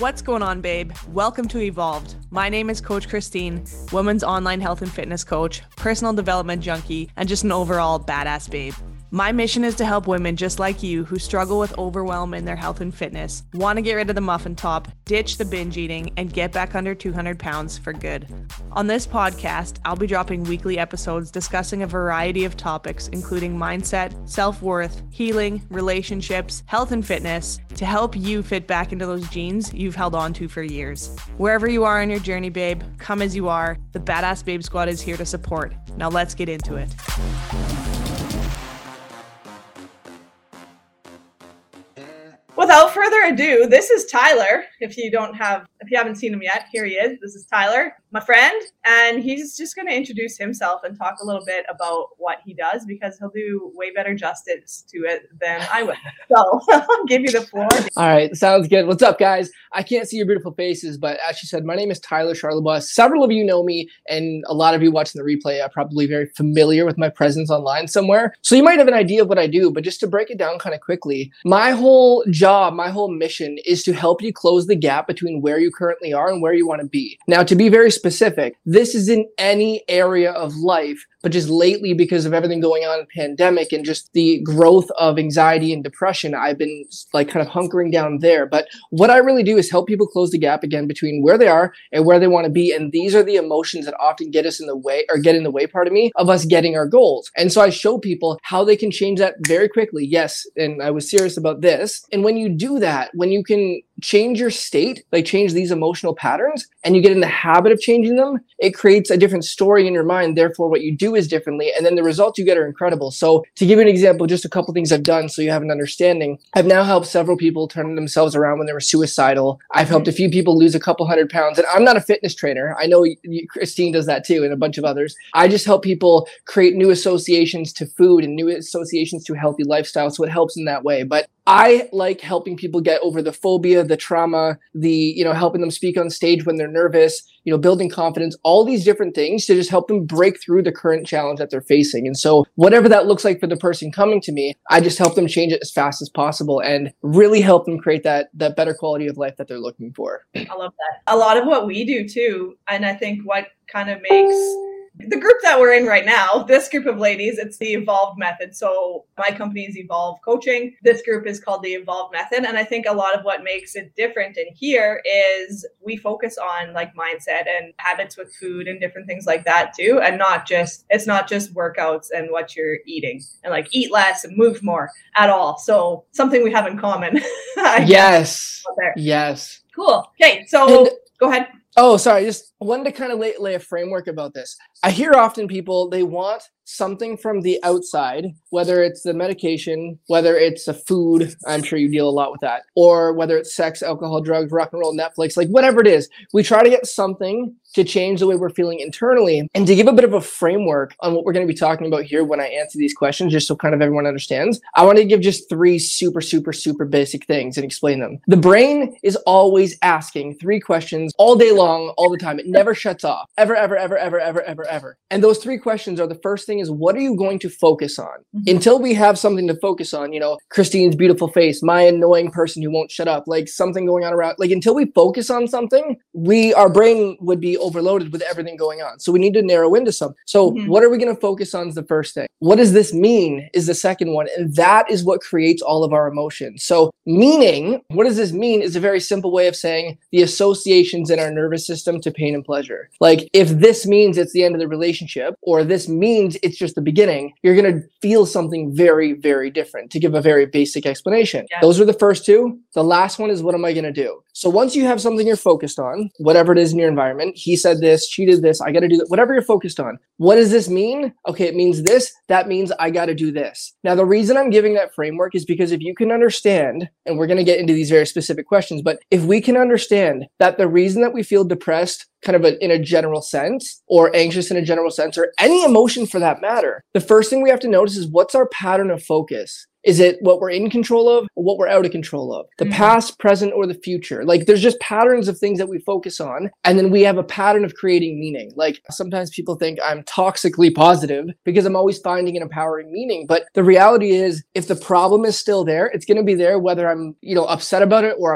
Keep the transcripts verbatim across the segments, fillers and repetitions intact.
What's going on, babe? Welcome to Evolved. My name is Coach Christine, women's online health and fitness coach, personal development junkie, and just an overall badass babe. My mission is to help women just like you who struggle with overwhelm in their health and fitness, want to get rid of the muffin top, ditch the binge eating, and get back under two hundred pounds for good. On this podcast, I'll be dropping weekly episodes discussing a variety of topics, including mindset, self-worth, healing, relationships, health and fitness, to help you fit back into those jeans you've held on to for years. Wherever you are on your journey, babe, come as you are. The Badass Babe Squad is here to support. Now let's get into it. Without further ado, this is Tyler. If you don't have, if you haven't seen him yet, here he is. This is Tyler, my friend, and he's just going to introduce himself and talk a little bit about what he does because he'll do way better justice to it than I would. So I'll give you the floor. All right, sounds good. What's up, guys? I can't see your beautiful faces, but as she said, my name is Tyler Charlebois. Several of you know me, and a lot of you watching the replay are probably very familiar with my presence online somewhere. So you might have an idea of what I do, but just to break it down kind of quickly, my whole job, my whole mission is to help you close the gap between where you currently are and where you want to be. Now, to be very specific, this is in any area of life, but just lately, because of everything going on in the pandemic and just the growth of anxiety and depression, I've been like kind of hunkering down there. But what I really do is help people close the gap again between where they are and where they want to be. And these are the emotions that often get us in the way or get in the way, pardon me, of us getting our goals. And so I show people how they can change that very quickly. Yes. And I was serious about this. And when you do that, when you can change your state, like change these emotional patterns, and you get in the habit of changing them, it creates a different story in your mind. Therefore, what you do is differently. And then the results you get are incredible. So to give you an example, just a couple things I've done so you have an understanding. I've now helped several people turn themselves around when they were suicidal. I've helped a few people lose a couple hundred pounds. And I'm not a fitness trainer. I know you, Christine does that too, and a bunch of others. I just help people create new associations to food and new associations to healthy lifestyle. So it helps in that way. But I like helping people get over the phobia, the trauma, the, you know, helping them speak on stage when they're nervous, you know, building confidence, all these different things to just help them break through the current challenge that they're facing. And so whatever that looks like for the person coming to me, I just help them change it as fast as possible and really help them create that, that better quality of life that they're looking for. I love that. A lot of what we do too, and I think what kind of makes the group that we're in right now, this group of ladies, it's the Evolved Method. So my company is Evolve Coaching. This group is called the Evolved Method. And I think a lot of what makes it different in here is we focus on like mindset and habits with food and different things like that too. And not just, it's not just workouts and what you're eating and like eat less and move more at all. So something we have in common. Yes. Yes. Cool. Okay. So and- go ahead. Oh, sorry. Just wanted to kind of lay, lay a framework about this. I hear often people, they want something from the outside, whether it's the medication, whether it's a food, I'm sure you deal a lot with that, or whether it's sex, alcohol, drugs, rock and roll, Netflix, like whatever it is. We try to get something to change the way we're feeling internally. And to give a bit of a framework on what we're going to be talking about here when I answer these questions, just so kind of everyone understands, I want to give just three super, super, super basic things and explain them. The brain is always asking three questions all day long, all the time. It never shuts off, ever, ever, ever, ever, ever, ever, ever. And those three questions are, the first thing is, what are you going to focus on? Mm-hmm. Until we have something to focus on, you know, Christine's beautiful face, my annoying person who won't shut up, like something going on around, like until we focus on something, we, our brain would be overloaded with everything going on. So we need to narrow into some. So mm-hmm. what are we going to focus on is the first thing. What does this mean is the second one. And that is what creates all of our emotions. So meaning, what does this mean is a very simple way of saying the associations in our nervous system to pain and pleasure. Like if this means it's the end of the relationship, or this means it's just the beginning, you're going to feel something very, very different, to give a very basic explanation. Yeah. Those are the first two. The last one is, what am I going to do? So once you have something you're focused on, whatever it is in your environment, he said this, she did this, I got to do that, whatever you're focused on. What does this mean? Okay, it means this. That means I got to do this. Now, the reason I'm giving that framework is because if you can understand, and we're going to get into these very specific questions, but if we can understand that the reason that we feel depressed kind of a, in a general sense, or anxious in a general sense, or any emotion for that matter, the first thing we have to notice is, what's our pattern of focus? Is it what we're in control of or what we're out of control of? The mm-hmm. past, present, or the future? Like there's just patterns of things that we focus on. And then we have a pattern of creating meaning. Like sometimes people think I'm toxically positive because I'm always finding an empowering meaning. But the reality is, if the problem is still there, it's going to be there whether I'm, you know, upset about it or I'm not.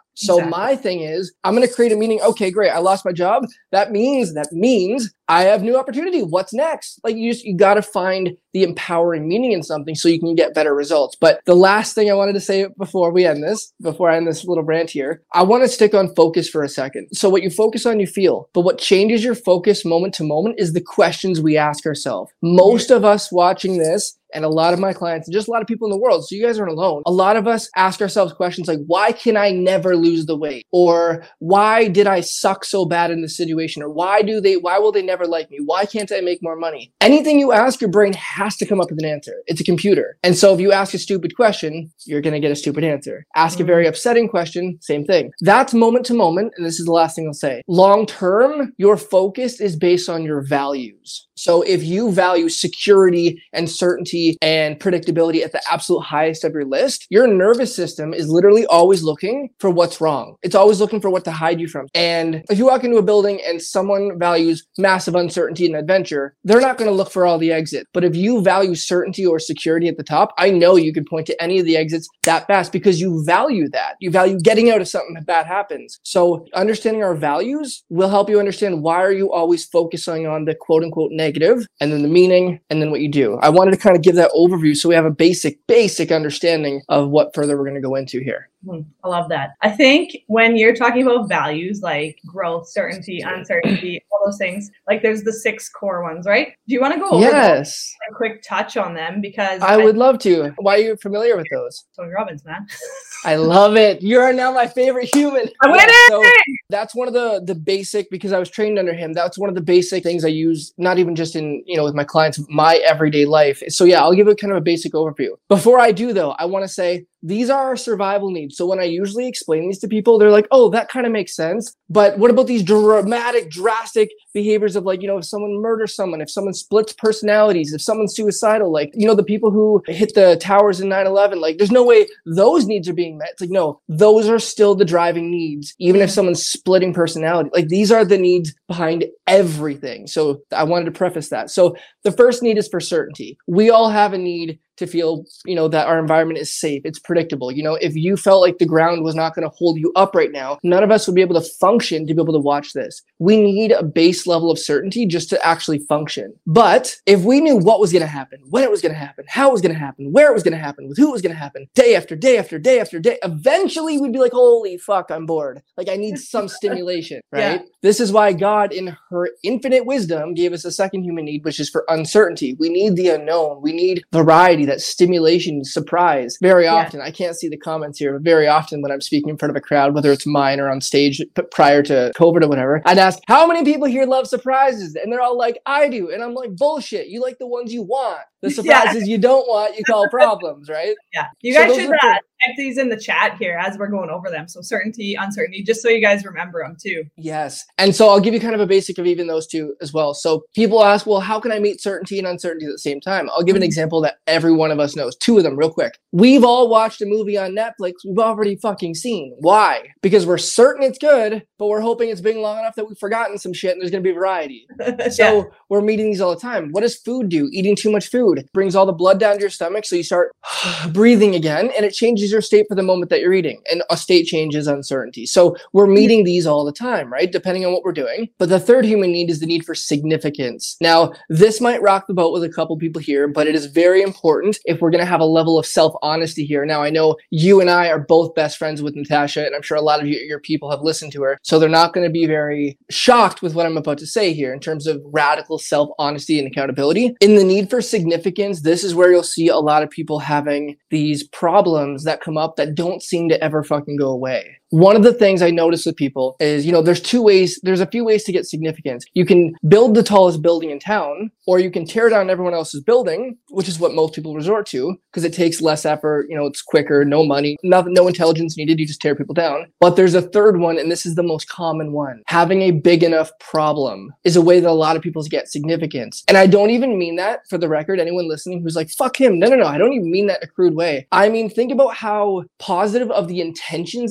So Exactly. my thing is, I'm going to create a meaning. Okay, great. I lost my job. That means, that means I have new opportunity. What's next? Like you just, you got to find the empowering meaning in something so you can get better results. But the last thing I wanted to say before we end this, before I end this little rant here, I want to stick on focus for a second. So what you focus on, you feel. But what changes your focus moment to moment is the questions we ask ourselves. Most of us watching this, and a lot of my clients, and just a lot of people in the world, so you guys aren't alone. A lot of us ask ourselves questions like, why can I never lose the weight? Or why did I suck so bad in this situation? Or why do they, why will they never like me? Why can't I make more money? Anything you ask, your brain has to come up with an answer. It's a computer. And so if you ask a stupid question, you're going to get a stupid answer. Ask a very upsetting question, same thing. That's moment to moment. And this is the last thing I'll say. Long term, your focus is based on your values. So if you value security and certainty and predictability at the absolute highest of your list, your nervous system is literally always looking for what's wrong. It's always looking for what to hide you from. And if you walk into a building and someone values massive uncertainty and adventure, they're not going to look for all the exits. But if you value certainty or security at the top, I know you could point to any of the exits that fast because you value that. You value getting out if something bad happens. So understanding our values will help you understand why are you always focusing on the quote unquote negative, and then the meaning, and then what you do. I wanted to kind of give that overview so we have a basic, basic understanding of what further we're going to go into here. I love that. I think when you're talking about values like growth, certainty, uncertainty, all those things, like there's the six core ones, right? Do you want to go over yes. a quick touch on them? Because I, I would love to. Why are you familiar with those? Tony Robbins, man. I love it. You are now my favorite human. I win yeah, it! So that's one of the the basic, because I was trained under him. That's one of the basic things I use, not even just in, you know, with my clients, my everyday life. So yeah, I'll give it kind of a basic overview. Before I do though, I want to say, these are our survival needs. So when I usually explain these to people, they're like, oh, that kind of makes sense. But what about these dramatic, drastic behaviors of like, you know, if someone murders someone, if someone splits personalities, if someone's suicidal, like, you know, the people who hit the towers in nine eleven, like there's no way those needs are being met. It's like, no, those are still the driving needs. Even if someone's splitting personality, like these are the needs behind everything. So I wanted to preface that. So the first need is for certainty. We all have a need to feel, you know, that our environment is safe. It's predictable. You know, if you felt like the ground was not going to hold you up right now, none of us would be able to function to be able to watch this. We need a base level of certainty just to actually function. But if we knew what was going to happen, when it was going to happen, how it was going to happen, where it was going to happen, with who it was going to happen, day after day after day after day, eventually we'd be like, holy fuck, I'm bored. Like I need some stimulation, right? Yeah. This is why God in her infinite wisdom gave us a second human need, which is for uncertainty. We need the unknown. We need variety, that stimulation, surprise. Very often, yeah. I can't see the comments here, but very often when I'm speaking in front of a crowd, whether it's mine or on stage prior to COVID or whatever, I'd ask, how many people here love surprises? And they're all like, I do. And I'm like, bullshit. You like the ones you want. The surprises yeah. you don't want, you call problems, right? Yeah. You guys so should uh, type these in the chat here as we're going over them. So certainty, uncertainty, just so you guys remember them too. Yes. And so I'll give you kind of a basic of even those two as well. So people ask, well, how can I meet certainty and uncertainty at the same time? I'll give an example that every one of us knows. Two of them real quick. We've all watched a movie on Netflix we've already fucking seen. Why? Because we're certain it's good, but we're hoping it's been long enough that we've forgotten some shit and there's going to be variety. So yeah. we're meeting these all the time. What does food do? Eating too much food brings all the blood down to your stomach. So you start breathing again and it changes your state for the moment that you're eating, and a state change is uncertainty. So we're meeting these all the time, right? Depending on what we're doing. But the third human need is the need for significance. Now, this might rock the boat with a couple people here, but it is very important if we're going to have a level of self-honesty here. Now, I know you and I are both best friends with Natasha, and I'm sure a lot of you, your people have listened to her. So they're not going to be very shocked with what I'm about to say here in terms of radical self-honesty and accountability. In the need for significance, this is where you'll see a lot of people having these problems that come up that don't seem to ever fucking go away. One of the things I notice with people is, you know, there's two ways, there's a few ways to get significance. You can build the tallest building in town, or you can tear down everyone else's building, which is what most people resort to because it takes less effort. You know, it's quicker, no money, no, no intelligence needed. You just tear people down. But there's a third one, and this is the most common one. Having a big enough problem is a way that a lot of people get significance. And I don't even mean that, for the record, anyone listening who's like, fuck him. No, no, no. I don't even mean that in a crude way. I mean, think about how positive of the intentions that this is.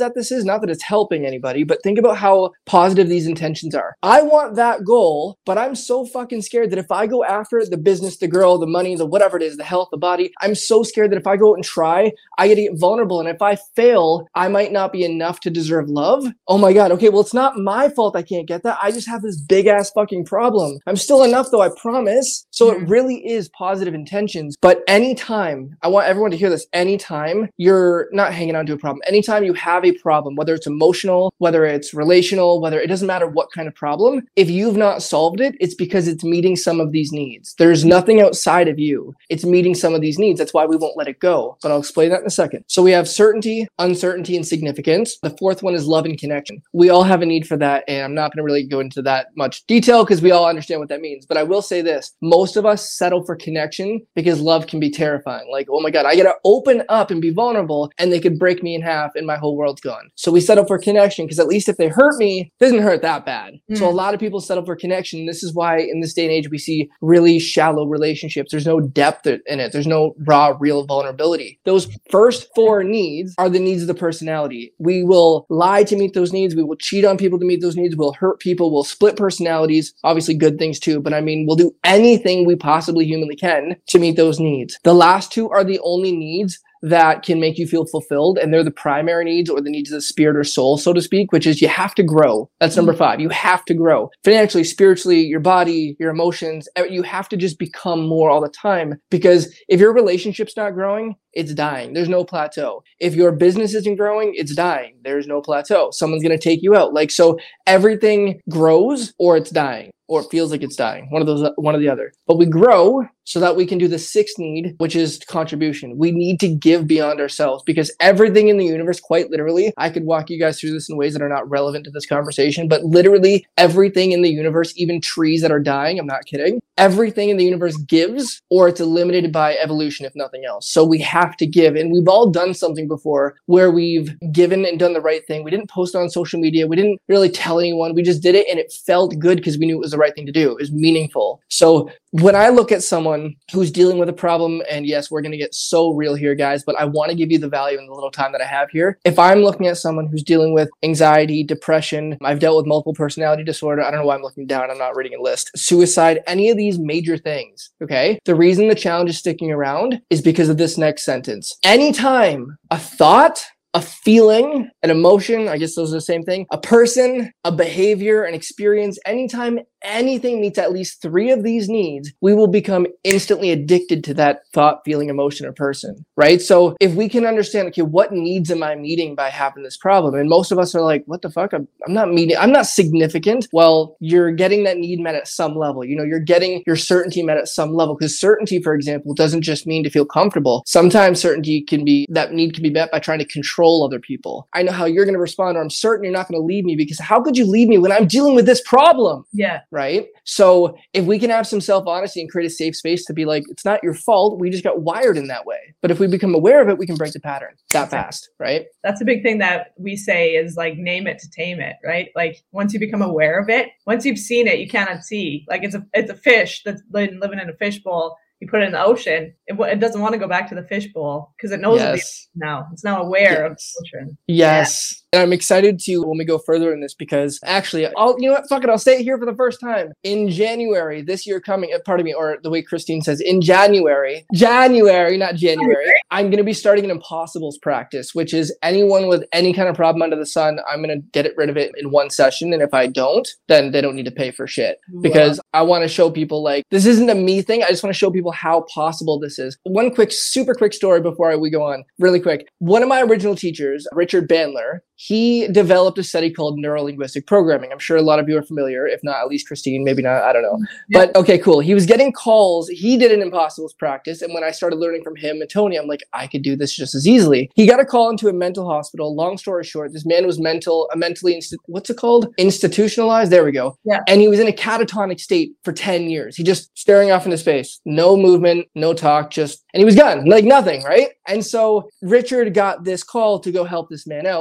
not that it's helping anybody, but think about how positive these intentions are. I want that goal, but I'm so fucking scared that if I go after it, the business, the girl, the money, the whatever it is, the health, the body, I'm so scared that if I go out and try, I get to get vulnerable. And if I fail, I might not be enough to deserve love. Oh my God. Okay. Well, it's not my fault I can't get that. I just have this big ass fucking problem. I'm still enough though, I promise. So it really is positive intentions. But anytime, I want everyone to hear this, anytime you're not hanging on to a problem, anytime you have a problem, whether it's emotional, whether it's relational, whether it doesn't matter what kind of problem, if you've not solved it, it's because it's meeting some of these needs. There's nothing outside of you. It's meeting some of these needs. That's why we won't let it go. But I'll explain that in a second. So we have certainty, uncertainty, and significance. The fourth one is love and connection. We all have a need for that. And I'm not going to really go into that much detail because we all understand what that means. But I will say this. Most of us settle for connection because love can be terrifying. Like, oh my God, I got to open up and be vulnerable and they could break me in half and my whole world's gone. So we settle for connection because at least if they hurt me, it doesn't hurt that bad. Mm. So a lot of people settle for connection. This is why in this day and age, we see really shallow relationships. There's no depth in it. There's no raw, real vulnerability. Those first four needs are the needs of the personality. We will lie to meet those needs. We will cheat on people to meet those needs. We'll hurt people. We'll split personalities. Obviously good things too. But I mean, we'll do anything we possibly humanly can to meet those needs. The last two are the only needs that can make you feel fulfilled. And they're the primary needs or the needs of the spirit or soul, so to speak, which is you have to grow. That's number five. You have to grow financially, spiritually, your body, your emotions. You have to just become more all the time, because if your relationship's not growing, it's dying. There's no plateau. If your business isn't growing, it's dying. There's no plateau. Someone's going to take you out. Like, so everything grows or it's dying, or it feels like it's dying. One of those, one or the other. But we grow so that we can do the sixth need, which is contribution. We need to give beyond ourselves, because everything in the universe, quite literally, I could walk you guys through this in ways that are not relevant to this conversation, but literally everything in the universe, even trees that are dying, I'm not kidding, everything in the universe gives, or it's eliminated by evolution, if nothing else. So we have to give. And we've all done something before where we've given and done the right thing. We didn't post it on social media. We didn't really tell anyone. We just did it and it felt good because we knew it was the right thing to do. It was meaningful. So when I look at someone who's dealing with a problem, and yes, we're going to get so real here, guys, but I want to give you the value in the little time that I have here. If I'm looking at someone who's dealing with anxiety, depression, I've dealt with multiple personality disorder. I don't know why I'm looking down. I'm not reading a list. Suicide, any of these major things. Okay. The reason the challenge is sticking around is because of this next sentence. Anytime a thought, a feeling, an emotion, I guess those are the same thing, a person, a behavior, an experience, anytime anything meets at least three of these needs, we will become instantly addicted to that thought, feeling, emotion, or person, right? So if we can understand, okay, what needs am I meeting by having this problem? And most of us are like, what the fuck? I'm, I'm not meeting, I'm not significant. Well, you're getting that need met at some level. You know, you're getting your certainty met at some level, because certainty, for example, doesn't just mean to feel comfortable. Sometimes certainty can be, that need can be met by trying to control other people. I know how you're going to respond, or I'm certain you're not going to leave me, because how could you leave me when I'm dealing with this problem? Yeah. Right? So if we can have some self-honesty and create a safe space to be like, it's not your fault. We just got wired in that way. But if we become aware of it, we can break the pattern that fast, right? That's a big thing that we say is like, name it to tame it, right? Like once you become aware of it, once you've seen it, you cannot see. Like it's a, it's a fish that's living in a fishbowl. You put it in the ocean, it, it doesn't want to go back to the fishbowl because it knows yes. it's now. It's now aware yes. of the ocean. Yes. Yeah. And I'm excited to, when we go further in this, because actually, I'll, you know what, fuck it, I'll say it here for the first time. In January, this year coming, pardon me, or the way Christine says, in January, January, not January, I'm going to be starting an impossibles practice, which is anyone with any kind of problem under the sun, I'm going to get it rid of it in one session. And if I don't, then they don't need to pay for shit, because wow. I want to show people like, this isn't a me thing. I just want to show people how possible this is. One quick, super quick story before we go on, really quick. One of my original teachers, Richard Bandler, he developed a study called neurolinguistic programming. I'm sure a lot of you are familiar, if not at least Christine, maybe not, I don't know. Yeah. But okay, cool. He was getting calls. He did an impossibles practice. And when I started learning from him and Tony, I'm like, I could do this just as easily. He got a call into a mental hospital. Long story short, this man was mental, uh, mentally, insti- what's it called? Institutionalized. There we go. Yeah. And he was in a catatonic state for ten years. He just staring off into space, no movement, no talk, just, and he was gone, like nothing, right? And so Richard got this call to go help this man out. And they're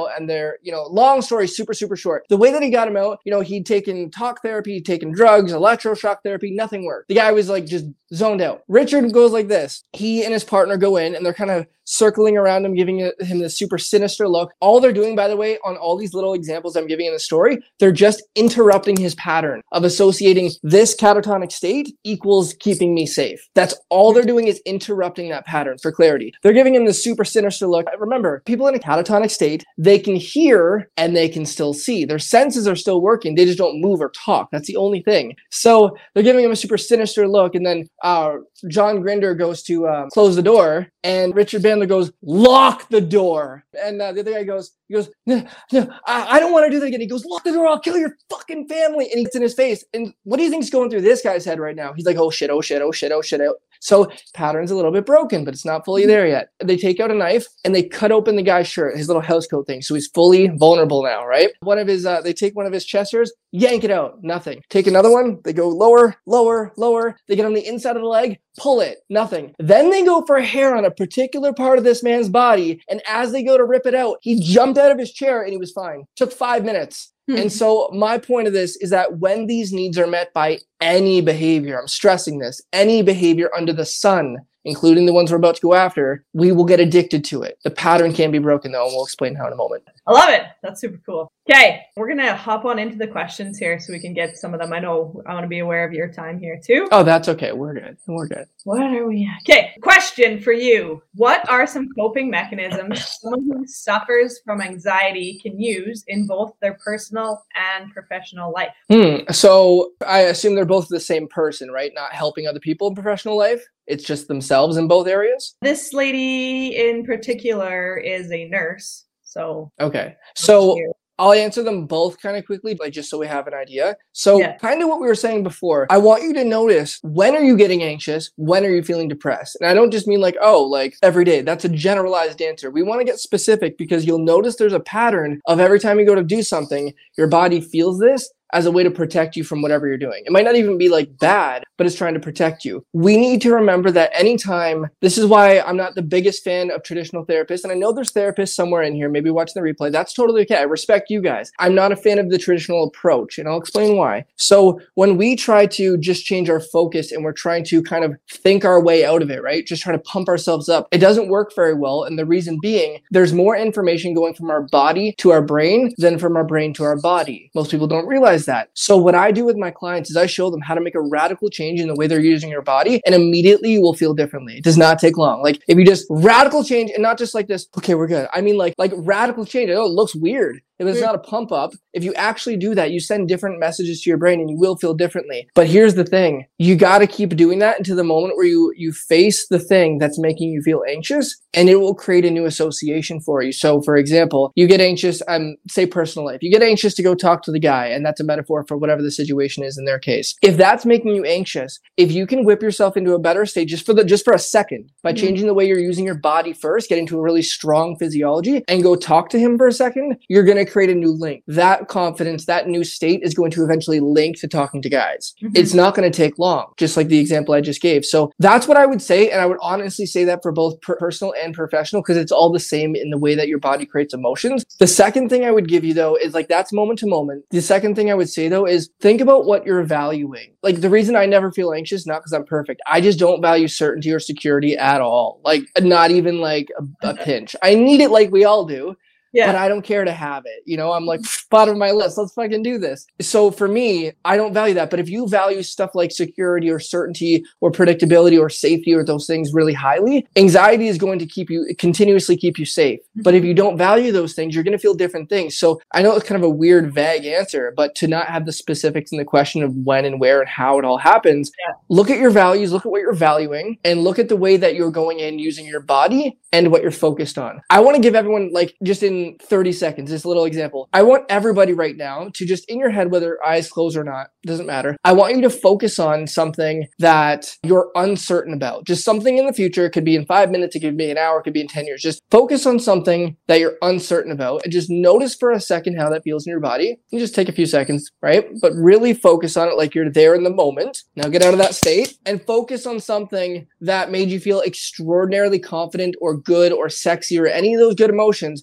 there. You know, long story, super, super short. The way that he got him out, you know, he'd taken talk therapy, he'd taken drugs, electroshock therapy, nothing worked. The guy was like just zoned out. Richard goes like this. He and his partner go in and they're kind of circling around him, giving him this super sinister look. All they're doing, by the way, on all these little examples I'm giving in the story, they're just interrupting his pattern of associating this catatonic state equals keeping me safe. That's all they're doing, is interrupting that pattern for clarity. They're giving him this super sinister look. Remember, people in a catatonic state, they can hear and they can still see. Their senses are still working. They just don't move or talk. That's the only thing. So they're giving him a super sinister look. And then uh, John Grinder goes to uh, close the door, and Richard Bandler goes, lock the door. And uh, the other guy goes, he goes, no, no, I, I don't want to do that again. He goes, lock the door. I'll kill your fucking family. And he gets in his face. And what do you think's going through this guy's head right now? He's like, oh shit, oh shit, oh shit, oh shit. Oh. So pattern's a little bit broken, but it's not fully there yet. They take out a knife and they cut open the guy's shirt, his little house coat thing. So he's fully vulnerable now, right? One of his, uh, they take one of his chest hairs, yank it out, nothing. Take another one, they go lower, lower, lower. They get on the inside of the leg, pull it, nothing. Then they go for hair on a particular part of this man's body. And as they go to rip it out, he jumped out of his chair and he was fine. Took five minutes. And so my point of this is that when these needs are met by any behavior, I'm stressing this, any behavior under the sun, including the ones we're about to go after, we will get addicted to it. The pattern can be broken though, and we'll explain how in a moment. I love it. That's super cool. Okay, we're going to hop on into the questions here so we can get some of them. I know I want to be aware of your time here too. Oh, that's okay. We're good. We're good. What are we at? Okay, question for you. What are some coping mechanisms someone who suffers from anxiety can use in both their personal and professional life? Hmm. So I assume they're both the same person, right? Not helping other people in professional life. It's just themselves in both areas. This lady in particular is a nurse. So okay. So I'll answer them both kind of quickly, like just so we have an idea. So yeah. Kind of what we were saying before, I want you to notice, when are you getting anxious? When are you feeling depressed? And I don't just mean like, oh, like every day. That's a generalized answer. We want to get specific because you'll notice there's a pattern of every time you go to do something, your body feels this as a way to protect you from whatever you're doing. It might not even be like bad, but it's trying to protect you. We need to remember that anytime, this is why I'm not the biggest fan of traditional therapists. And I know there's therapists somewhere in here, maybe watching the replay. That's totally okay. I respect you guys. I'm not a fan of the traditional approach, and I'll explain why. So when we try to just change our focus and we're trying to kind of think our way out of it, right? Just trying to pump ourselves up, it doesn't work very well. And the reason being, there's more information going from our body to our brain than from our brain to our body. Most people don't realize that. So what I do with my clients is I show them how to make a radical change in the way they're using your body, and immediately you will feel differently. It does not take long. Like if you just radical change, and not just like this, okay, we're good. I mean like like radical change. I know it looks weird. If it's not a pump up, if you actually do that, you send different messages to your brain and you will feel differently. But here's the thing. You got to keep doing that until the moment where you, you face the thing that's making you feel anxious, and it will create a new association for you. So for example, you get anxious, um, say personal life, you get anxious to go talk to the guy, and that's a metaphor for whatever the situation is in their case. If that's making you anxious, if you can whip yourself into a better state just for the, just for a second by mm-hmm. changing the way you're using your body first, getting to a really strong physiology, and go talk to him for a second, you're going to create a new link. That confidence, that new state is going to eventually link to talking to guys. Mm-hmm. It's not going to take long, just like the example I just gave. So that's what I would say. And I would honestly say that for both per- personal and professional, because it's all the same in the way that your body creates emotions. The second thing I would give you though, is like, that's moment to moment. The second thing I would say though, is think about what you're valuing. Like the reason I never feel anxious, not because I'm perfect. I just don't value certainty or security at all. Like not even like a, a pinch. I need it like we all do. Yeah. But I don't care to have it. You know, I'm like, bottom of my list, let's fucking do this. So for me, I don't value that. But if you value stuff like security or certainty or predictability or safety or those things really highly, anxiety is going to keep you, continuously keep you safe. Mm-hmm. But if you don't value those things, you're going to feel different things. So I know it's kind of a weird, vague answer, but to not have the specifics in the question of when and where and how it all happens, yeah. Look at your values, look at what you're valuing, and look at the way that you're going in using your body and what you're focused on. I want to give everyone, like, just in thirty seconds, this little example. I want everybody right now to just, in your head, whether eyes closed or not, doesn't matter. I want you to focus on something that you're uncertain about. Just something in the future. It could be in five minutes, it could be an hour, it could be in ten years. Just focus on something that you're uncertain about and just notice for a second how that feels in your body. You just take a few seconds, right? But really focus on it like you're there in the moment. Now get out of that state and focus on something that made you feel extraordinarily confident or good or sexy or any of those good emotions. Focus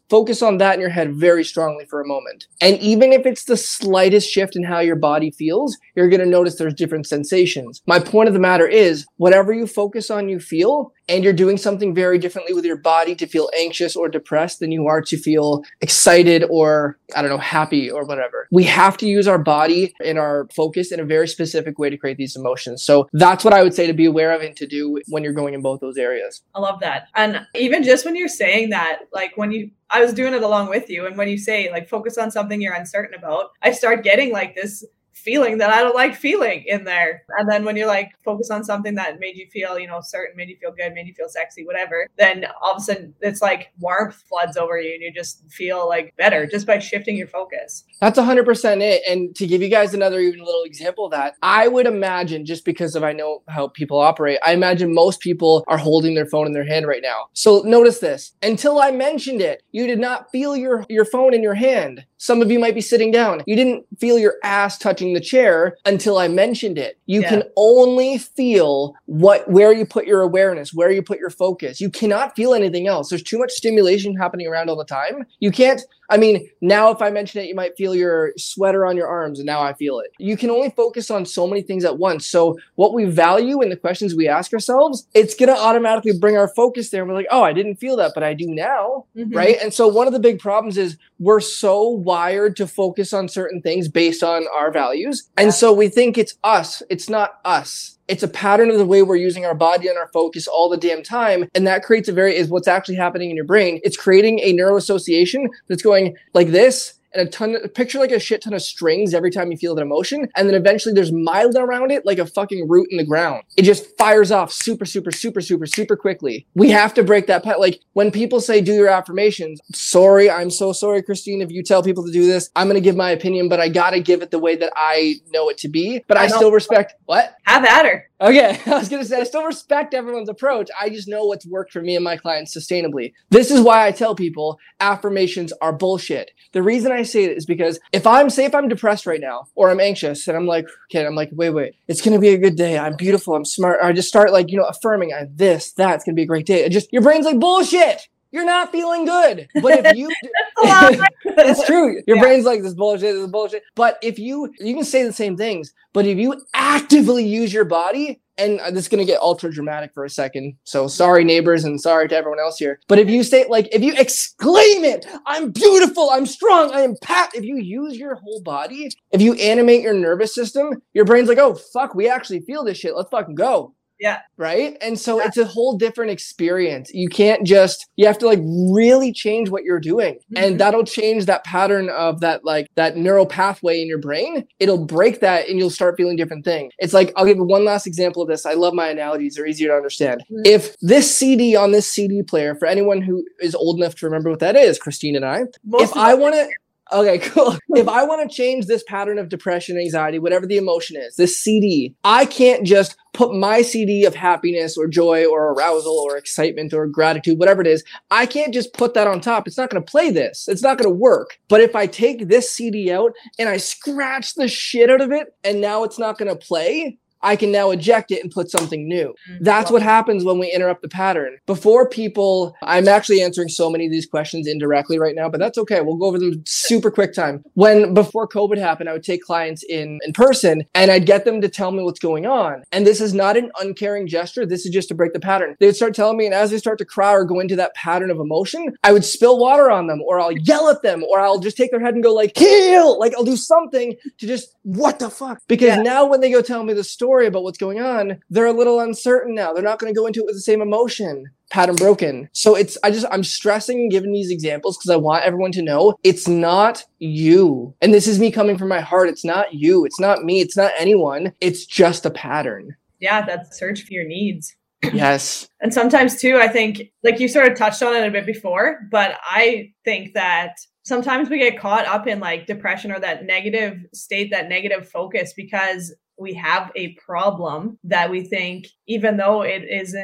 on that in your head very strongly for a moment. And even if it's the slightest shift in how your body feels, you're going to notice there's different sensations. My point of the matter is, whatever you focus on, you feel, and you're doing something very differently with your body to feel anxious or depressed than you are to feel excited or, I don't know, happy or whatever. We have to use our body and our focus in a very specific way to create these emotions. So that's what I would say to be aware of and to do when you're going in both those areas. I love that. And even just when you're saying that, like when you, I was doing it along with you. And when you say like, focus on something you're uncertain about, I start getting like this feeling that I don't like feeling in there. And then when you're like, focus on something that made you feel, you know, certain, made you feel good, made you feel sexy, whatever, then all of a sudden it's like warmth floods over you and you just feel like better just by shifting your focus. That's one hundred percent it. And to give you guys another even little example of that, I would imagine, just because of I know how people operate, I imagine most people are holding their phone in their hand right now. So notice this. Until I mentioned it, you did not feel your, your phone in your hand. Some of you might be sitting down. You didn't feel your ass touching the chair until I mentioned it. You yeah. can only feel what, where you put your awareness, where you put your focus. You cannot feel anything else. There's too much stimulation happening around all the time. You can't, I mean, now if I mention it, you might feel your sweater on your arms and now I feel it. You can only focus on so many things at once. So what we value in the questions we ask ourselves, it's going to automatically bring our focus there. And we're like, oh, I didn't feel that, but I do now. Mm-hmm. Right. And so one of the big problems is we're so wired to focus on certain things based on our values. And so we think it's us. It's not us. It's a pattern of the way we're using our body and our focus all the damn time. And that creates a very, is what's actually happening in your brain. It's creating a neuroassociation that's going like this. And a ton of, picture like a shit ton of strings every time you feel that emotion. And then eventually there's mild around it, like a fucking root in the ground. It just fires off super, super, super, super, super quickly. We have to break that pattern. Like when people say, do your affirmations, sorry, I'm so sorry, Christine, if you tell people to do this, I'm going to give my opinion, but I got to give it the way that I know it to be. But I, I still respect, what? Have at her. Okay, I was going to say, I still respect everyone's approach. I just know what's worked for me and my clients sustainably. This is why I tell people affirmations are bullshit. The reason I say it is because if I'm, say if I'm depressed right now, or I'm anxious, and I'm like, okay, I'm like, wait, wait, it's going to be a good day. I'm beautiful. I'm smart. Or I just start like, you know, affirming I this, that, it's going to be a great day. It just, your brain's like, bullshit. You're not feeling good. But if you, it's true. Your yeah. brain's like, this bullshit, this is bullshit. But if you, you can say the same things, but if you actively use your body, and this is going to get ultra dramatic for a second. So sorry, neighbors, and sorry to everyone else here. But if you say, like, if you exclaim it, I'm beautiful, I'm strong, I am pat. If you use your whole body, if you animate your nervous system, your brain's like, oh, fuck, we actually feel this shit. Let's fucking go. Yeah. Right. And so yeah. it's a whole different experience. You can't just, you have to like really change what you're doing. Mm-hmm. And that'll change that pattern of that, like that neural pathway in your brain. It'll break that and you'll start feeling different things. It's like, I'll give you one last example of this. I love my analogies. They're easier to understand. Mm-hmm. If this C D on this C D player, for anyone who is old enough to remember what that is, Christine and I, Most if I want to, okay, cool. If I want to change this pattern of depression, anxiety, whatever the emotion is, this C D, I can't just put my C D of happiness or joy or arousal or excitement or gratitude, whatever it is. I can't just put that on top. It's not going to play this. It's not going to work. But if I take this C D out and I scratch the shit out of it and now it's not going to play, I can now eject it and put something new. That's what happens when we interrupt the pattern. Before people, I'm actually answering so many of these questions indirectly right now, but that's okay. We'll go over them super quick time. When, before COVID happened, I would take clients in, in person and I'd get them to tell me what's going on. And this is not an uncaring gesture. This is just to break the pattern. They would start telling me, and as they start to cry or go into that pattern of emotion, I would spill water on them, or I'll yell at them, or I'll just take their head and go like, heal! Like I'll do something to just, what the fuck? Because yeah. now when they go tell me the story about what's going on, they're a little uncertain now. They're not going to go into it with the same emotion. Pattern broken. So it's, I just, I'm stressing and giving these examples because I want everyone to know it's not you. And this is me coming from my heart. It's not you. It's not me. It's not anyone. It's just a pattern. Yeah, that's search for your needs. Yes. And sometimes too, I think, like you sort of touched on it a bit before, but I think that sometimes we get caught up in like depression or that negative state, that negative focus, because we have a problem that we think, even though it isn't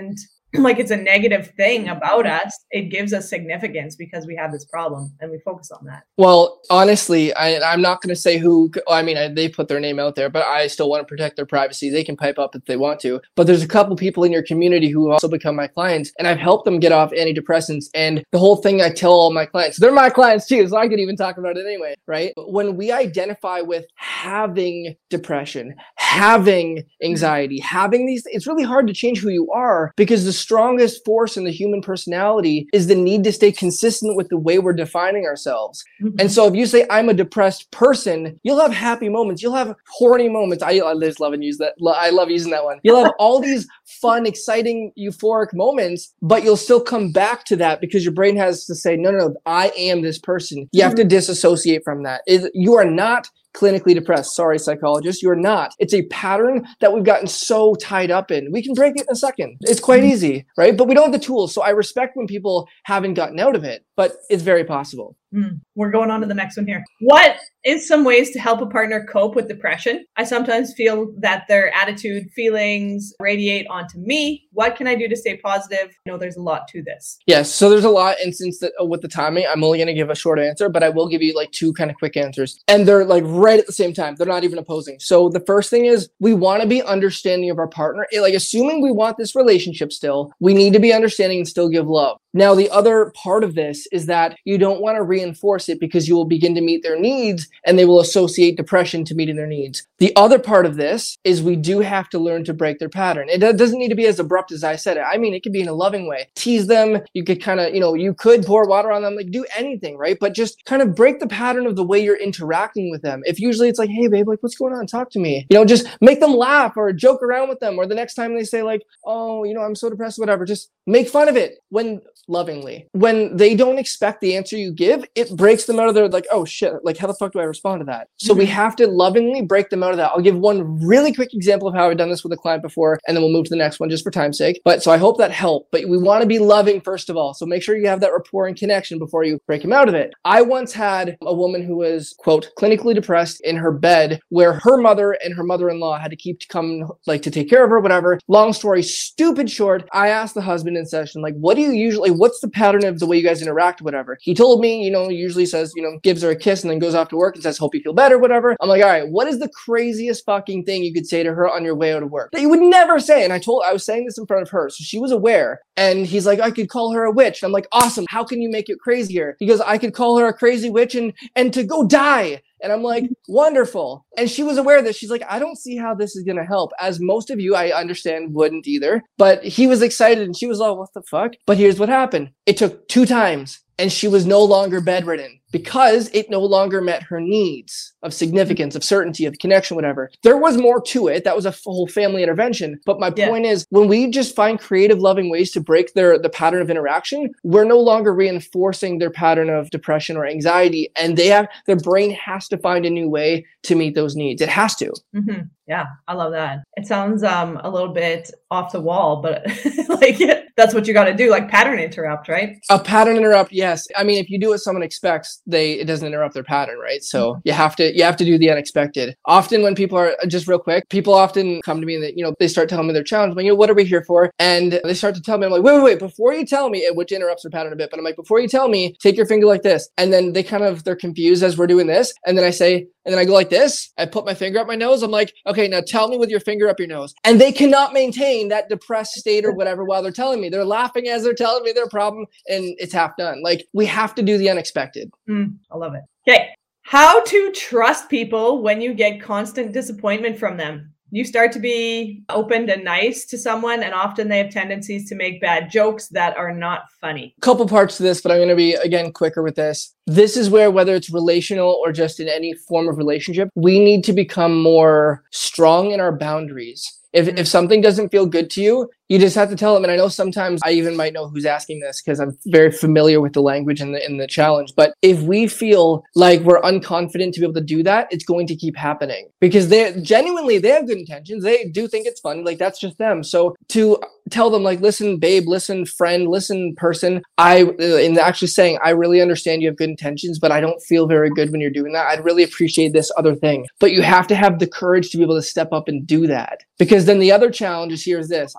like it's a negative thing about us. It gives us significance because we have this problem and we focus on that. Well, honestly, I, I'm not going to say who, I mean, I, they put their name out there, but I still want to protect their privacy. They can pipe up if they want to. But there's a couple people in your community who have also become my clients, and I've helped them get off antidepressants. And the whole thing I tell all my clients, they're my clients too, so I could even talk about it anyway, right? But when we identify with having depression, having anxiety, having these, it's really hard to change who you are, because the strongest force in the human personality is the need to stay consistent with the way we're defining ourselves. Mm-hmm. And so if you say, I'm a depressed person, you'll have happy moments. You'll have horny moments. I, I just love and use that. I love using that one. You'll have all these fun, exciting, euphoric moments, but you'll still come back to that because your brain has to say, no, no, no, I am this person. You have to disassociate from that. It, you are not clinically depressed. Sorry, psychologists, you're not. It's a pattern that we've gotten so tied up in. We can break it in a second. It's quite easy, right? But we don't have the tools. So I respect when people haven't gotten out of it, but it's very possible. Mm, we're going on to the next one here. What is some ways to help a partner cope with depression? I sometimes feel that their attitude, feelings radiate onto me. What can I do to stay positive? I know there's a lot to this. Yes. So there's a lot. And since the, with the timing, I'm only going to give a short answer, but I will give you like two kind of quick answers. And they're like right at the same time. They're not even opposing. So the first thing is we want to be understanding of our partner. Like assuming we want this relationship still, we need to be understanding and still give love. Now, the other part of this is that you don't want to reinforce it because you will begin to meet their needs and they will associate depression to meeting their needs. The other part of this is we do have to learn to break their pattern. It doesn't need to be as abrupt as I said it. I mean, it could be in a loving way. Tease them. You could kind of, you know, you could pour water on them, like do anything, right? But just kind of break the pattern of the way you're interacting with them. If usually it's like, hey, babe, like, what's going on? Talk to me. You know, just make them laugh or joke around with them. Or the next time they say like, oh, you know, I'm so depressed, whatever, just make fun of it. When lovingly, when they don't expect the answer you give, it breaks them out of their like, oh shit, like how the fuck do I respond to that? So mm-hmm. we have to lovingly break them out of that. I'll give one really quick example of how I've done this with a client before, and then we'll move to the next one just for time's sake. But so I hope that helped. But we want to be loving first of all. So make sure you have that rapport and connection before you break them out of it. I once had a woman who was, quote, clinically depressed in her bed, where her mother and her mother-in-law had to keep to come like to take care of her, whatever. Long story, stupid short, I asked the husband in session, like, what do you usually, what's the pattern of the way you guys interact, whatever? He told me, you know, usually says, you know, gives her a kiss and then goes off to work and says, hope you feel better, whatever. I'm like, all right, what is the craziest fucking thing you could say to her on your way out of work that you would never say? And I told, I was saying this in front of her, so she was aware. And he's like, I could call her a witch. And I'm like, awesome. How can you make it crazier? He goes, I could call her a crazy witch and, and to go die. And I'm like, wonderful. And she was aware of this. She's like, I don't see how this is going to help. As most of you, I understand, wouldn't either. But he was excited and she was like, what the fuck? But here's what happened. It took two times and she was no longer bedridden because it no longer met her needs of significance, of certainty, of connection, whatever. There was more to it. That was a whole family intervention. But my yeah. point is, when we just find creative, loving ways to break their the pattern of interaction, we're no longer reinforcing their pattern of depression or anxiety. And they have their brain has to find a new way to meet those needs. It has to. Mm-hmm. Yeah, I love that. It sounds um a little bit off the wall, but like that's what you got to do, like pattern interrupt, right? A pattern interrupt, yes. I mean, if you do what someone expects, they it doesn't interrupt their pattern, right? So mm-hmm. you have to you have to do the unexpected. Often when people are just real quick, people often come to me and they, you know, they start telling me their challenge. Like, you know, what are we here for? And they start to tell me, I'm like, wait, wait, wait, before you tell me, which interrupts their pattern a bit, but I'm like, before you tell me, take your finger like this. And then they kind of they're confused as we're doing this. And then I say, and then I go like this. I put my finger up my nose. I'm like, okay, now tell me with your finger up your nose. And they cannot maintain that depressed state or whatever while they're telling me. They're laughing as they're telling me their problem and it's half done. Like, we have to do the unexpected. Mm, I love it. Okay. How to trust people when you get constant disappointment from them. You start to be open and nice to someone, and often they have tendencies to make bad jokes that are not funny. Couple parts to this, but I'm going to be, again, quicker with this. This is where, whether it's relational or just in any form of relationship, we need to become more strong in our boundaries. If if something doesn't feel good to you, you just have to tell them. And I know sometimes I even might know who's asking this because I'm very familiar with the language and the, and the challenge. But if we feel like we're unconfident to be able to do that, it's going to keep happening because they genuinely, they have good intentions. They do think it's fun. Like, that's just them. So to tell them like, listen, babe, listen, friend, listen, person, I, in actually saying, I really understand you have good intentions, but I don't feel very good when you're doing that. I'd really appreciate this other thing. But you have to have the courage to be able to step up and do that. Because then the other challenge is, here's this. I've seen this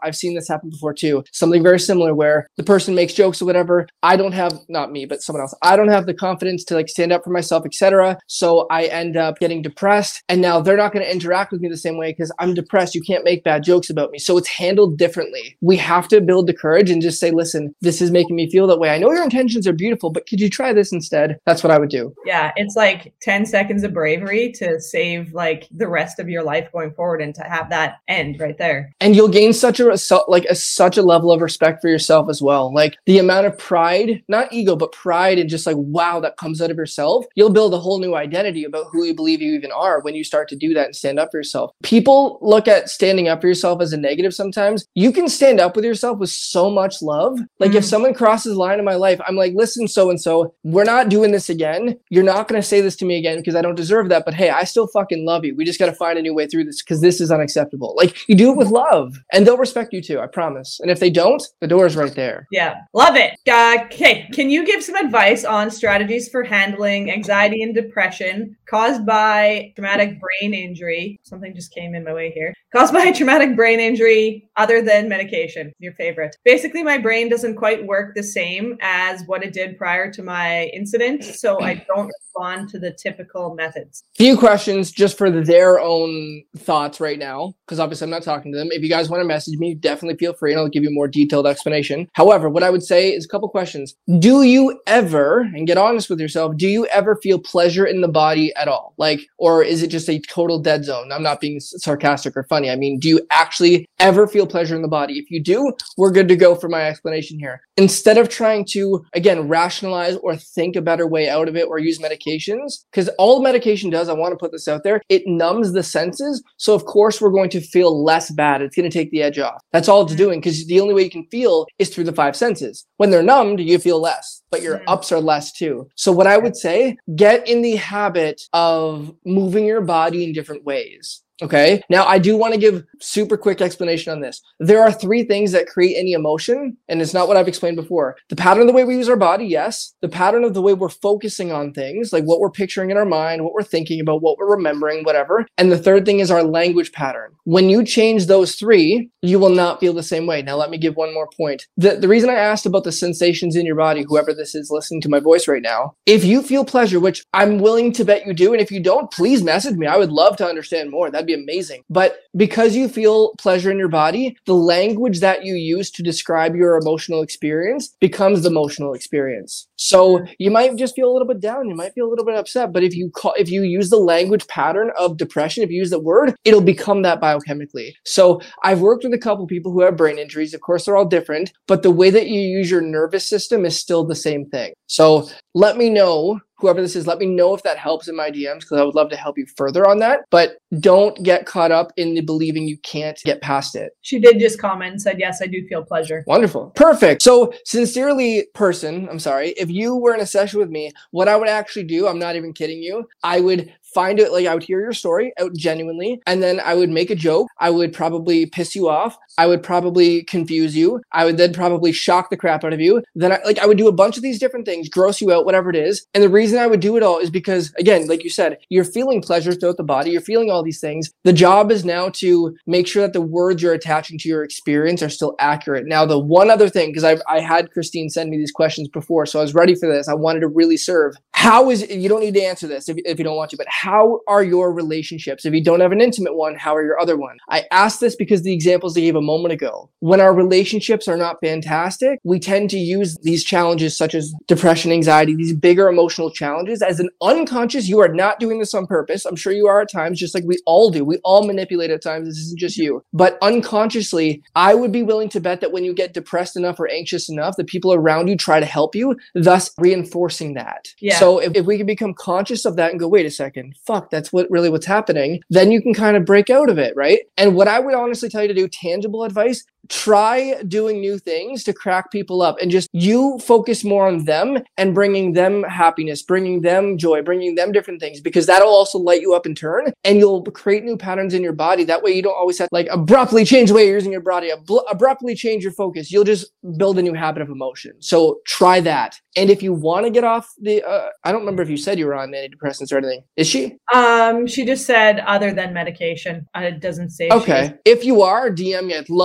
this happen before too. Something very similar where the person makes jokes or whatever. I don't have, not me, but someone else. I don't have the confidence to like stand up for myself, et cetera. So I end up getting depressed. And now they're not going to interact with me the same way because I'm depressed. You can't make bad jokes about me. So it's handled differently. We have to build the courage and just say, listen, this is making me feel that way. I know your intentions are beautiful, but could you try this instead? That's what I would do. Yeah, it's like ten seconds of bravery to save like the rest of your life going forward and to have that end right there. And you'll gain such a like a, such a level of respect for yourself as well. Like the amount of pride, not ego, but pride and just like, wow, that comes out of yourself. You'll build a whole new identity about who you believe you even are when you start to do that and stand up for yourself. People look at standing up for yourself as a negative sometimes. You can stand up with yourself with so much love. Like mm-hmm. if someone crosses the line in my life, I'm like, listen, so-and-so, we're not doing this again. You're not going to say this to me again because I don't deserve that. But hey, I still fucking love you. We just got to find a new way through this because this is unacceptable. Like you do it with love and they'll respect you too. I promise. And if they don't, the door is right there. Yeah. Love it. Uh, okay. Can you give some advice on strategies for handling anxiety and depression caused by traumatic brain injury? Something just came in my way here. Caused by a traumatic brain injury other than medication. Your favorite. Basically, my brain doesn't quite work the same as what it did prior to my incident. So I don't respond to the typical methods. Few questions just for their own thoughts right now, because obviously I'm not talking to them. If you guys want to message me, definitely feel free and I'll give you a more detailed explanation. However, what I would say is a couple questions. Do you ever, and get honest with yourself, do you ever feel pleasure in the body at all? Like, or is it just a total dead zone? I'm not being sarcastic or funny. I mean, do you actually ever feel pleasure in the body? If you do, we're good to go for my explanation here. Instead of trying to, again, rationalize or think a better way out of it or use medications, because all medication does, I want to put this out there, it numbs the senses. So of course, we're going to feel less bad. It's going to take the edge off. That's all it's doing because the only way you can feel is through the five senses. When they're numbed, you feel less, but your ups are less too. So what I would say, get in the habit of moving your body in different ways. Okay. Now I do want to give super quick explanation on this. There are three things that create any emotion, and it's not what I've explained before. The pattern of the way we use our body, yes. The pattern of the way we're focusing on things, like what we're picturing in our mind, what we're thinking about, what we're remembering, whatever. And the third thing is our language pattern. When you change those three, you will not feel the same way. Now let me give one more point. The, the reason I asked about the sensations in your body, whoever this is listening to my voice right now, if you feel pleasure, which I'm willing to bet you do, and if you don't, please message me. I would love to understand more. That'd be amazing. But because you feel pleasure in your body, the language that you use to describe your emotional experience becomes the emotional experience. So you might just feel a little bit down. You might feel a little bit upset. But if you call, if you use the language pattern of depression, if you use the word, it'll become that biochemically. So I've worked with a couple people who have brain injuries. Of course, they're all different, but the way that you use your nervous system is still the same thing. So let me know, whoever this is, let me know if that helps in my D Ms, because I would love to help you further on that. But don't get caught up in the believing you can't get past it. She did just comment and said, yes, I do feel pleasure. Wonderful. Perfect. So sincerely, person, I'm sorry, if you were in a session with me, what I would actually do, I'm not even kidding you, I would find it, like I would hear your story out genuinely, and then I would make a joke. I would probably piss you off. I would probably confuse you. I would then probably shock the crap out of you. Then I, like I would do a bunch of these different things, gross you out, whatever it is. And the reason I would do it all is because, again, like you said, you're feeling pleasure throughout the body. You're feeling all these things. The job is now to make sure that the words you're attaching to your experience are still accurate. Now, the one other thing, because I I had Christine send me these questions before, so I was ready for this. I wanted to really serve. How is, you don't need to answer this if, if you don't want to, but how are your relationships? If you don't have an intimate one, how are your other one? I asked this because the examples they gave a moment ago. When our relationships are not fantastic, we tend to use these challenges such as depression, anxiety, these bigger emotional challenges as an unconscious, you are not doing this on purpose. I'm sure you are at times, just like we all do. We all manipulate at times. This isn't just you. But unconsciously, I would be willing to bet that when you get depressed enough or anxious enough, the people around you try to help you, thus reinforcing that. Yeah. So if, if we can become conscious of that and go, wait a second, fuck, that's what really what's happening, then you can kind of break out of it, right? And what I would honestly tell you to do, tangible advice, try doing new things to crack people up, and just you focus more on them and bringing them happiness, bringing them joy, bringing them different things, because that'll also light you up in turn, and you'll create new patterns in your body. That way you don't always have to like abruptly change the way you're using your body, ab- abruptly change your focus. You'll just build a new habit of emotion. So try that. And if you want to get off the, uh, I don't remember if you said you were on antidepressants or anything. Is she? Um, she just said other than medication. Uh, it doesn't say. Okay. If you are, D M me. I'd love to help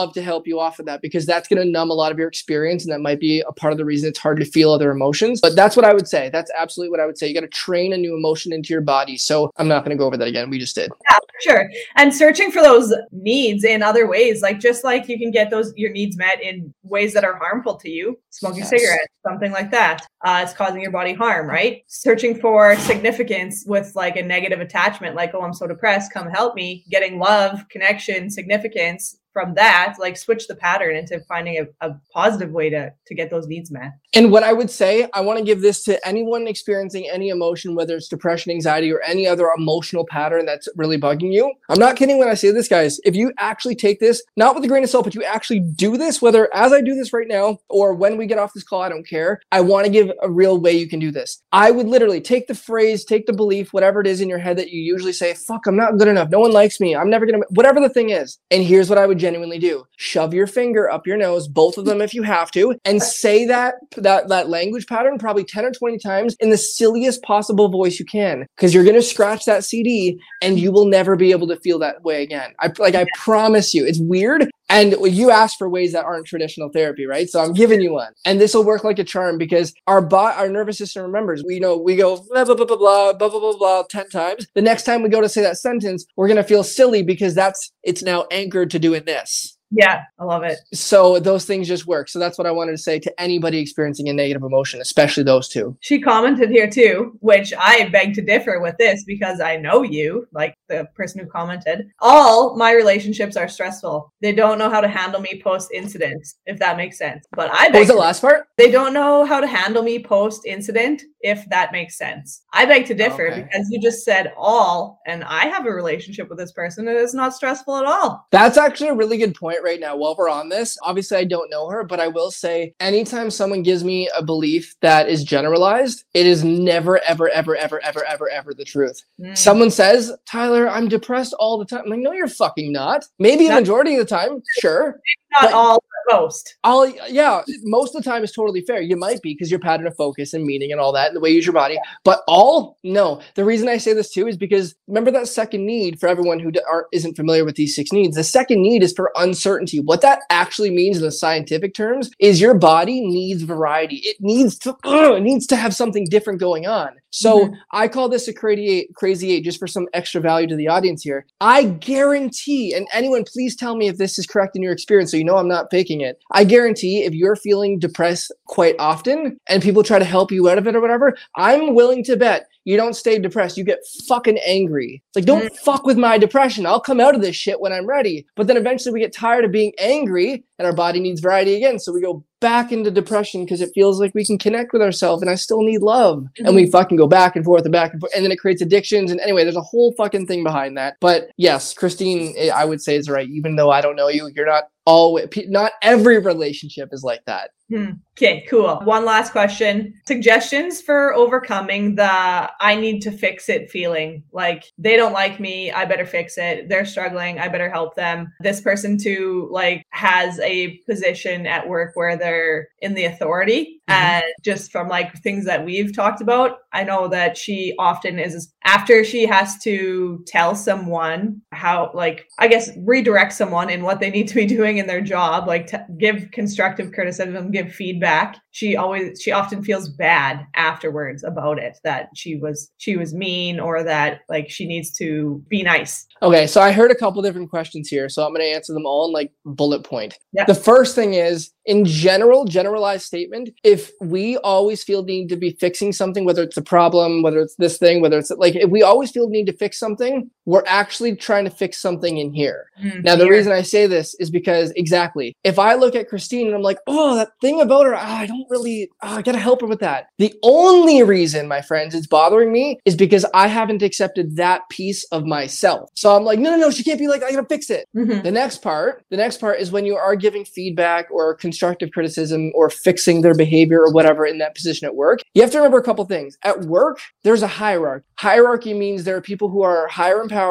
you off of that, because that's going to numb a lot of your experience. And that might be a part of the reason it's hard to feel other emotions. But that's what I would say. That's absolutely what I would say. You got to train a new emotion into your body. So I'm not going to go over that again. We just did. Yeah, for sure. And searching for those needs in other ways, like just like you can get those, your needs met in ways that are harmful to you, smoking yes. cigarettes, something like that. Uh, it's causing your body harm, right? Searching for significance with like a negative attachment, like, oh, I'm so depressed, come help me. Getting love, connection, significance from that, like switch the pattern into finding a, a positive way to, to get those needs met. And what I would say, I want to give this to anyone experiencing any emotion, whether it's depression, anxiety, or any other emotional pattern that's really bugging you. I'm not kidding when I say this, guys. If you actually take this, not with a grain of salt, but you actually do this, whether as I do this right now or when we get off this call, I don't care. I want to give a real way you can do this. I would literally take the phrase, take the belief, whatever it is in your head that you usually say, fuck, I'm not good enough. No one likes me. I'm never going to, whatever the thing is. And here's what I would genuinely do. Shove your finger up your nose, both of them if you have to, and say that that that language pattern probably ten or twenty times in the silliest possible voice you can, because you're going to scratch that C D and you will never be able to feel that way again. I like I promise you. It's weird. And you asked for ways that aren't traditional therapy, right? So I'm giving you one. And this will work like a charm, because our bot, our nervous system remembers. We know we go blah, blah, blah, blah, blah, blah, blah, blah, blah, ten times. The next time we go to say that sentence, we're going to feel silly because that's, it's now anchored to doing this. Yeah, I love it. So those things just work. So that's what I wanted to say to anybody experiencing a negative emotion, especially those two. She commented here too, which I beg to differ with this because I know you, like the person who commented. All my relationships are stressful. They don't know how to handle me post-incident, if that makes sense. But I beg what was the last part? They don't know how to handle me post-incident, if that makes sense. I beg to differ okay. because you just said all, and I have a relationship with this person and it's not stressful at all. That's actually a really good point right now while we're on this. Obviously, I don't know her, but I will say anytime someone gives me a belief that is generalized, it is never, ever, ever, ever, ever, ever, ever the truth. Mm. Someone says, Tyler, I'm depressed all the time. I'm like, no, you're fucking not. Maybe a majority of the time, sure. Not all, but most. All, yeah, most of the time is totally fair. You might be because your pattern of focus and meaning and all that and the way you use your body. But all, no. The reason I say this too is because remember that second need for everyone who aren't, isn't familiar with these six needs. The second need is for uncertainty. What that actually means in the scientific terms is your body needs variety. It needs to, uh, it needs to have something different going on. So mm-hmm. I call this a crazy eight, crazy eight, just for some extra value to the audience here. I guarantee, and anyone please tell me if this is correct in your experience, so you know I'm not faking it. I guarantee if you're feeling depressed quite often and people try to help you out of it or whatever, I'm willing to bet you don't stay depressed. You get fucking angry. It's like, don't mm-hmm. fuck with my depression. I'll come out of this shit when I'm ready. But then eventually we get tired of being angry and our body needs variety again. So we go back into depression because it feels like we can connect with ourselves and I still need love. Mm-hmm. And we fucking go back and forth and back and forth. And then it creates addictions. And anyway, there's a whole fucking thing behind that. But yes, Christine, I would say is right. Even though I don't know you, you're not always, not every relationship is like that. Hmm. Okay, cool. One last question. Suggestions for overcoming the I need to fix it feeling. Like they don't like me, I better fix it. They're struggling, I better help them. This person too, like, has a position at work where they're in the authority. Mm-hmm. And just from like things that we've talked about, I know that she often is, after she has to tell someone how, like, I guess, redirect someone in what they need to be doing in their job, like to give constructive criticism, give feedback. She always, she often feels bad afterwards about it, that she was, she was mean or that like she needs to be nice. Okay. So I heard a couple different questions here. So I'm going to answer them all in like bullet point. Yep. The first thing is, in general, generalized statement, if we always feel need to be fixing something, whether it's a problem, whether it's this thing, whether it's like, if we always feel need to fix something, we're actually trying to fix something in here. Mm-hmm. Now, the here. reason I say this is because exactly, if I look at Christine and I'm like, oh, that thing about her, oh, I don't really, oh, I got to help her with that. The only reason, my friends, it's bothering me is because I haven't accepted that piece of myself. So I'm like, no, no, no, she can't be like, I got to fix it. Mm-hmm. The next part, the next part is when you are giving feedback or constructive criticism or fixing their behavior or whatever in that position at work, you have to remember a couple things. At work, there's a hierarchy. Hierarchy means there are people who are higher in power,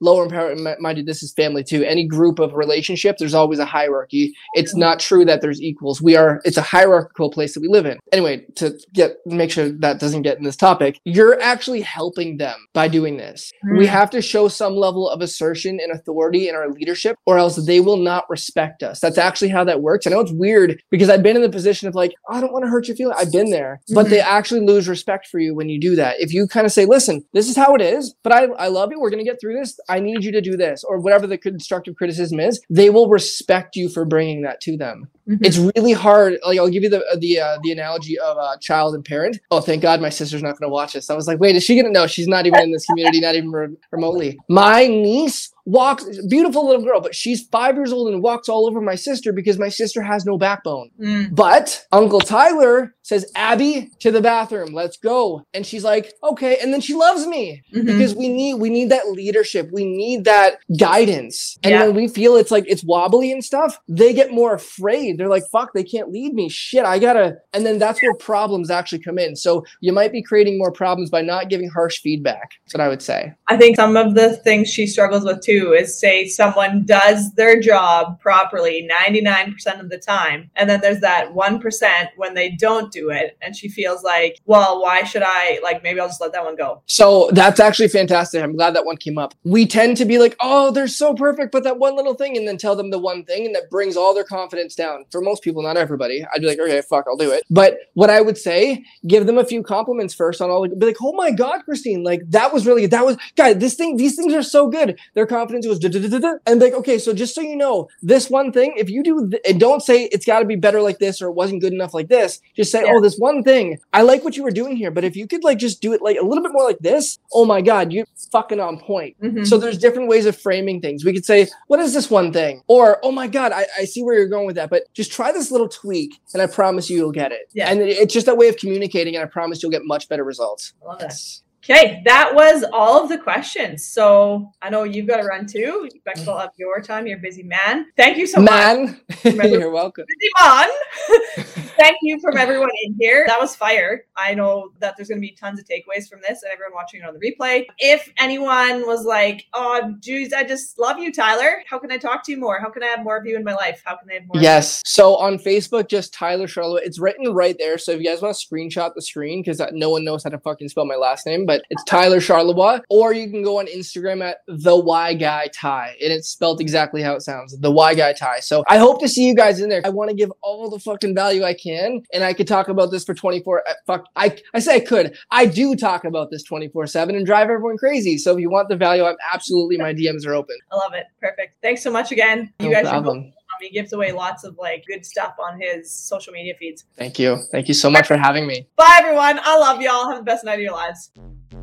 lower empowerment minded, this is family too. Any group of relationships, there's always a hierarchy. It's not true that there's equals. We are, it's a hierarchical place that we live in. Anyway, to get, make sure that doesn't get in this topic, you're actually helping them by doing this. Mm. We have to show some level of assertion and authority in our leadership, or else they will not respect us. That's actually how that works. I know it's weird because I've been in the position of like, oh, I don't want to hurt your feelings. I've been there, mm-hmm. but they actually lose respect for you when you do that. If you kind of say, listen, this is how it is, but I, I love you. We're going to get through this. I need you to do this, or whatever the constructive criticism is, they will respect you for bringing that to them. Mm-hmm. It's really hard. Like, I'll give you the the uh, the analogy of a uh, child and parent. Oh, thank God my sister's not going to watch this. I was like, wait, is she going to know? She's not even in this community, not even re- remotely. My niece walks, beautiful little girl, but she's five years old and walks all over my sister because my sister has no backbone. Mm. But Uncle Tyler says, Abby, to the bathroom, let's go. And she's like, okay. And then she loves me mm-hmm. because we need, we need that leadership. We need that guidance. And yeah. when we feel it's like, it's wobbly and stuff, they get more afraid. They're like, fuck, they can't lead me. Shit, I gotta. And then that's where problems actually come in. So you might be creating more problems by not giving harsh feedback. That's what I would say. I think some of the things she struggles with too is, say someone does their job properly ninety-nine percent of the time, and then there's that one percent when they don't do it, and she feels like, well, why should I, like, maybe I'll just let that one go. So that's actually fantastic. I'm glad that one came up. We tend to be like, oh, they're so perfect, but that one little thing, and then tell them the one thing, and that brings all their confidence down. For most people, not everybody, I'd be like, okay, fuck, I'll do it. But what I would say, give them a few compliments first on all, be like, oh my God, Christine, like, that was really good. That was, guys, this thing, these things are so good. Their confidence was and like, okay, so just so you know, this one thing, if you do, th- and don't say it's got to be better like this or it wasn't good enough like this, just say, yeah. oh, this one thing, I like what you were doing here, but if you could like just do it like a little bit more like this, oh my God, you're fucking on point. Mm-hmm. So there's different ways of framing things. We could say, what is this one thing? Or, oh my God, I, I see where you're going with that, but just try this little tweak and I promise you, you'll get it. Yeah. And it, it's just that way of communicating, and I promise you'll get much better results. I love that. Okay, that was all of the questions. So I know you've got to run too. Bex will have your time. You're a busy man. Thank you so man. much. Man, you're welcome. Busy man. Thank you from everyone in here. That was fire. I know that there's going to be tons of takeaways from this and everyone watching it on the replay. If anyone was like, oh, geez, I just love you, Tyler. How can I talk to you more? How can I have more of you in my life? How can I have more? Yes. So on Facebook, just Tyler Charlevoix. It's written right there. So if you guys want to screenshot the screen, because no one knows how to fucking spell my last name, but it's Tyler Charlevoix, or you can go on Instagram at the Y Guy Ty, and it's spelled exactly how it sounds, the Y Guy Ty. So I hope to see you guys in there. I want to give all the fucking value I can, and I could talk about this for twenty-four. Uh, fuck, I I say I could. I do talk about this twenty-four seven and drive everyone crazy. So if you want the value, I'm absolutely, my D Ms are open. I love it. Perfect. Thanks so much again. You no guys problem. Should go. He gives away lots of like good stuff on his social media feeds. Thank you. Thank you so much for having me. Bye everyone. I love y'all. Have the best night of your lives.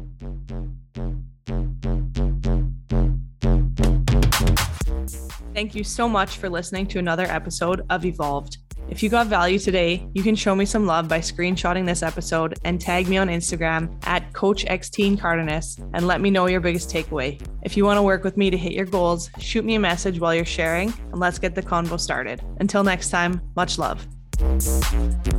Thank you so much for listening to another episode of Evolved. If you got value today, you can show me some love by screenshotting this episode and tag me on Instagram at Coach X Teen Cardenas and let me know your biggest takeaway. If you want to work with me to hit your goals, shoot me a message while you're sharing and let's get the convo started. Until next time, much love.